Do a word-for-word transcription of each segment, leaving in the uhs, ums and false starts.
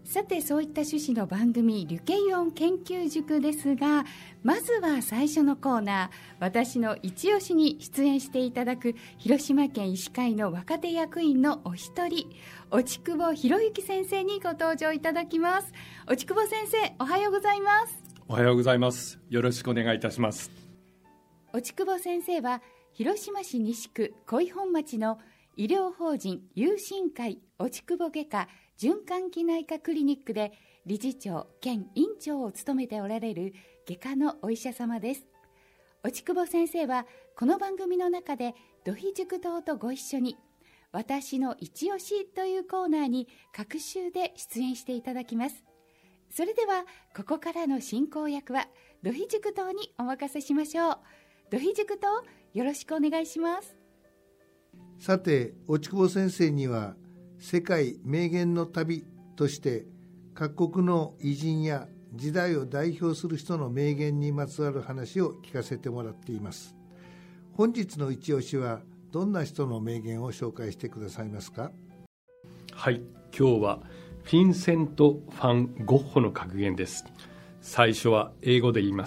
さて、そういった趣旨の番組リュケイオン研究塾ですが、まずは最初のコーナー、私の一押しに出演していただく広島県医師会の若手役員のお一人、落久保博之先生にご登場いただきます。落久保先生、おはようございます。 おはようございます。よろしくお願いいたします。 落久保先生は広島市西区小井本町の医療法人友心会落久保外科循環器内科クリニックで理事長兼院長を務めておられる外科のお医者様です。落久保先生はこの番組の中で土肥塾堂とご一緒に私の一押しというコーナーに各週で出演していただきます。それではここからの進行役は土肥塾堂にお任せしましょう。土肥塾堂、よろしくお願いします。 さて、落久保先生には世界名言の旅として各国の偉人や時代を代表する人の名言にまつわる話を聞かせてもらっています。本日の一押しはどんな人の名言を紹介してくださいますか？ はい、今日はフィンセント・ファン・ゴッホの格言です。最初は英語で言います。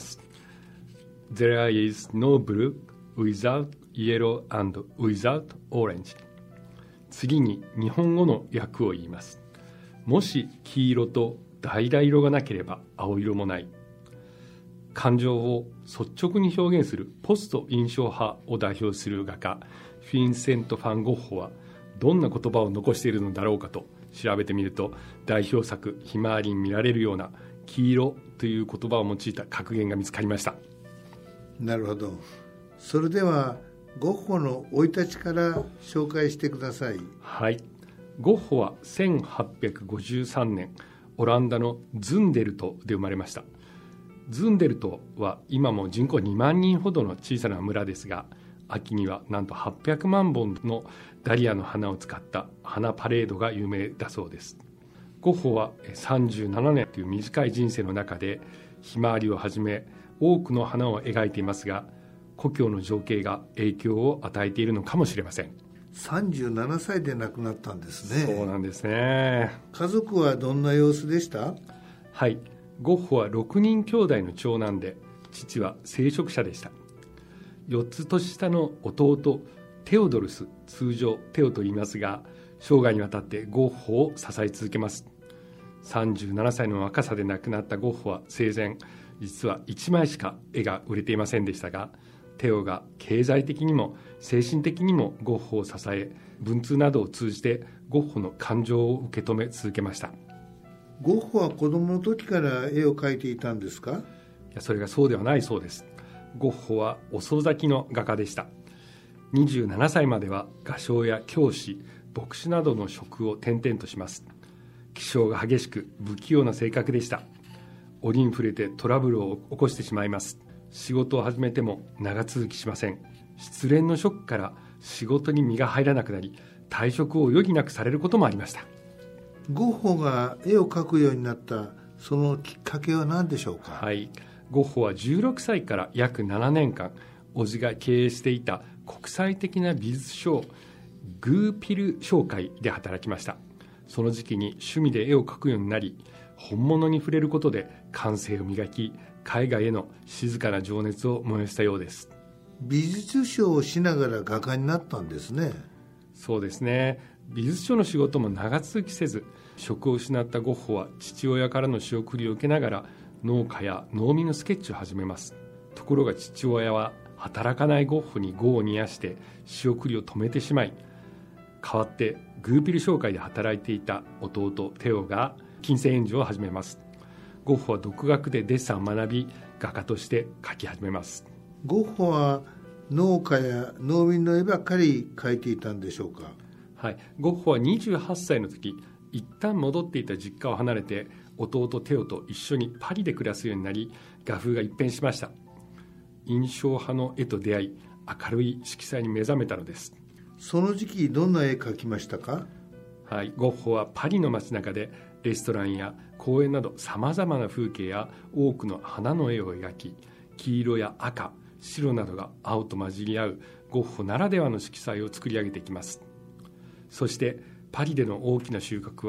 There is no blue without yellow and without orange。 次に日本語の訳を言います。もし黄色と橙色がなければ青色もない。感情を率直に表現するポスト印象派を代表する画家フィンセント・ファン・ゴッホはどんな言葉を残しているのだろうかと調べてみると、代表作ひまわりに見られるような黄色という言葉を用いた格言が見つかりました。 なるほど。それではゴッホの生い立ちから紹介してください。 はい、ゴッホはせんはっぴゃくごじゅうさんねんオランダのズンデルトで生まれました。ズンデルトは今も人口にまんにんほどの小さな村ですが、秋にはなんとはっぴゃくまんぼんのダリアの花を使った花パレードが有名だそうです。ゴッホはさんじゅうななねんという短い人生の中でひまわりをはじめ多くの花を描いていますが、故郷の情景が影響を与えているのかもしれません。 さんじゅうななさいで亡くなったんですね。 そうなんですね。 家族はどんな様子でした？ はい、ゴッホはろくにん兄弟の長男で、父は聖職者でした。よっつ年下の弟テオドルス、通常テオと言いますが、生涯にわたってゴッホを支え続けます。さんじゅうななさいの若さで亡くなったゴッホは生前実はいちまいしか絵が売れていませんでしたが、テオが経済的にも精神的にもゴッホを支え、文通などを通じてゴッホの感情を受け止め続けました。 ゴッホは子供の時から絵を描いていたんですか？ いや、それがそうではないそうです。ゴッホは遅咲きの画家でした。にじゅうななさいまでは画商や教師、牧師などの職を転々とします。気性が激しく不器用な性格でした。折に触れてトラブルを起こしてしまいます。仕事を始めても長続きしません。失恋のショックから仕事に身が入らなくなり、退職を余儀なくされることもありました。 ゴッホが絵を描くようになったそのきっかけは何でしょうか？ はい、ゴッホはじゅうろくさいから約ななねんかん、叔父が経営していた国際的な美術商グーピル商会で働きました。その時期に趣味で絵を描くようになり、本物に触れることで感性を磨き、絵画への静かな情熱を燃やしたようです。 美術商をしながら画家になったんですね。 そうですね。美術商の仕事も長続きせず、職を失ったゴッホは父親からの仕送りを受けながら農家や農民のスケッチを始めます。ところが父親は働かないゴッホに業を煮やして仕送りを止めてしまい、代わってグーピル商会で働いていた弟テオが金銭援助を始めます。ゴッホは独学でデッサンを学び、画家として描き始めます。 ゴッホは農家や農民の絵ばかり描いていたんでしょうか？ はい、ゴッホはにじゅうはっさいの時、一旦戻っていた実家を離れて弟テオと一緒にパリで暮らすようになり、画風が一変しました。印象派の絵と出会い、明るい色彩に目覚めたのです。 その時期どんな絵描きましたか？ はい、ゴッホはパリの街中でレストランや公園などさまざまな風景や多くの花の絵を描き、黄色や赤、白などが青と混じり合うゴッホならではの色彩を作り上げていきます。そしてパリでの大きな収穫は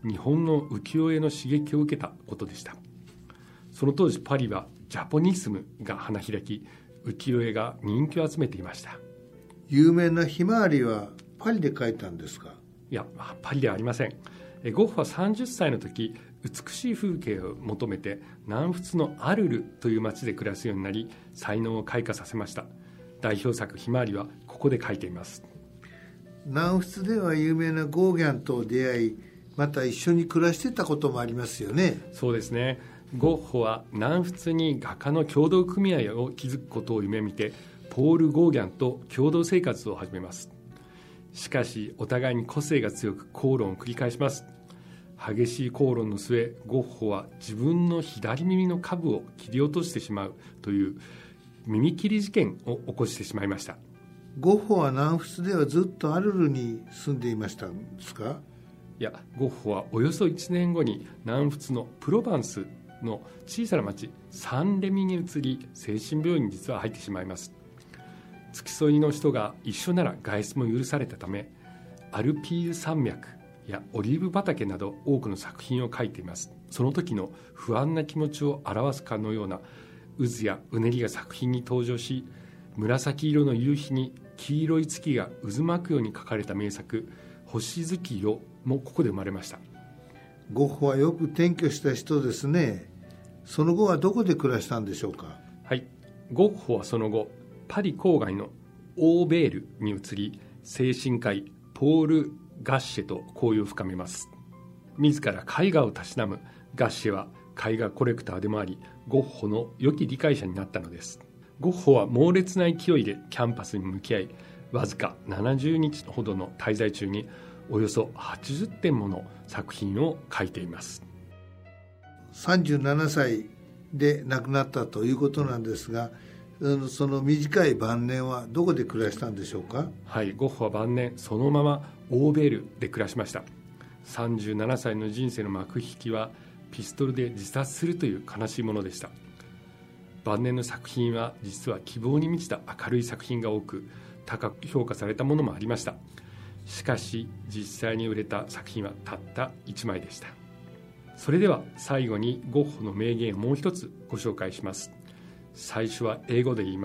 日本の浮世絵の刺激を受けたことでした。その当時パリはジャポニスムが花開き、浮世絵が人気を集めていました。 有名なひまわりはパリで描いたんですか？ いや、パリではありません。ゴッホはさんじゅっさいの時、美しい風景を求めて南仏のアルルという町で暮らすようになり、才能を開花させました。代表作ひまわりはここで描いています。 南仏では有名なゴーギャンと出会い、また一緒に暮らしてたこともありますよね。 そうですね。ゴッホは南仏に画家の協同組合を築くことを夢見て、ポール・ゴーギャンと共同生活を始めます。しかしお互いに個性が強く口論を繰り返します。激しい口論の末、ゴッホは自分の左耳の下部を切り落としてしまうという耳切り事件を起こしてしまいました。 ゴッホは南仏ではずっとアルルに住んでいましたんですか？ いや、ゴッホはおよそいちねんごに南仏のプロバンスの小さな町サンレミに移り、精神病院に実は入ってしまいます。付き添いの人が一緒なら外出も許されたため、アルピール山脈やオリーブ畑など多くの作品を描いています。その時の不安な気持ちを表すかのような渦やうねりが作品に登場し、紫色の夕日に黄色い月が渦巻くように描かれた名作星月夜もここで生まれました。 ゴッホはよく転居した人ですね。その後はどこで暮らしたんでしょうか？ はい、ゴッホはその後パリ郊外のオーベールに移り、精神科医ポール・ガッシェと交友を深めます。自ら絵画をたしなむガッシェは絵画コレクターでもあり、ゴッホの良き理解者になったのです。ゴッホは猛烈な勢いでキャンパスに向き合い、わずかななじゅうにちほどの滞在中におよそはちじゅってんもの作品を描いています。 さんじゅうななさいで亡くなったということなんですが、その短い晩年はどこで暮らしたんでしょうか？ はい、ゴッホは晩年そのままオーベールで暮らしました。さんじゅうななさいの人生の幕引きはピストルで自殺するという悲しいものでした。晩年の作品は実は希望に満ちた明るい作品が多く、高く評価されたものもありました。しかし実際に売れた作品はたったいちまいでした。それでは最後にゴッホの名言をもう一つご紹介します。最初は英語で言います。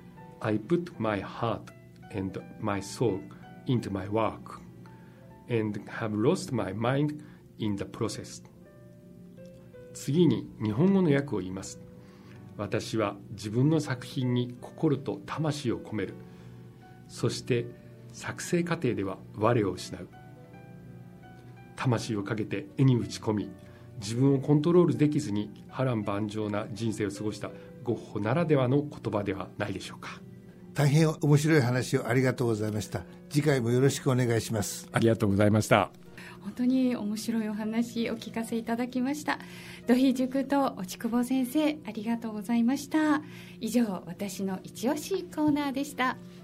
I put my heart and my soul into my work and have lost my mind in the process。 次に日本語の訳を言います。私は自分の作品に心と魂を込める。そして作成過程では我を失う。魂をかけて絵に打ち込み、自分をコントロールできずに波乱万丈な人生を過ごしたゴッホならではの言葉ではないでしょうか。 大変面白い話をありがとうございました。次回もよろしくお願いします。 ありがとうございました。 本当に面白いお話お聞かせいただきました。土肥塾と落久保先生、ありがとうございました。以上、私の一押しコーナーでした。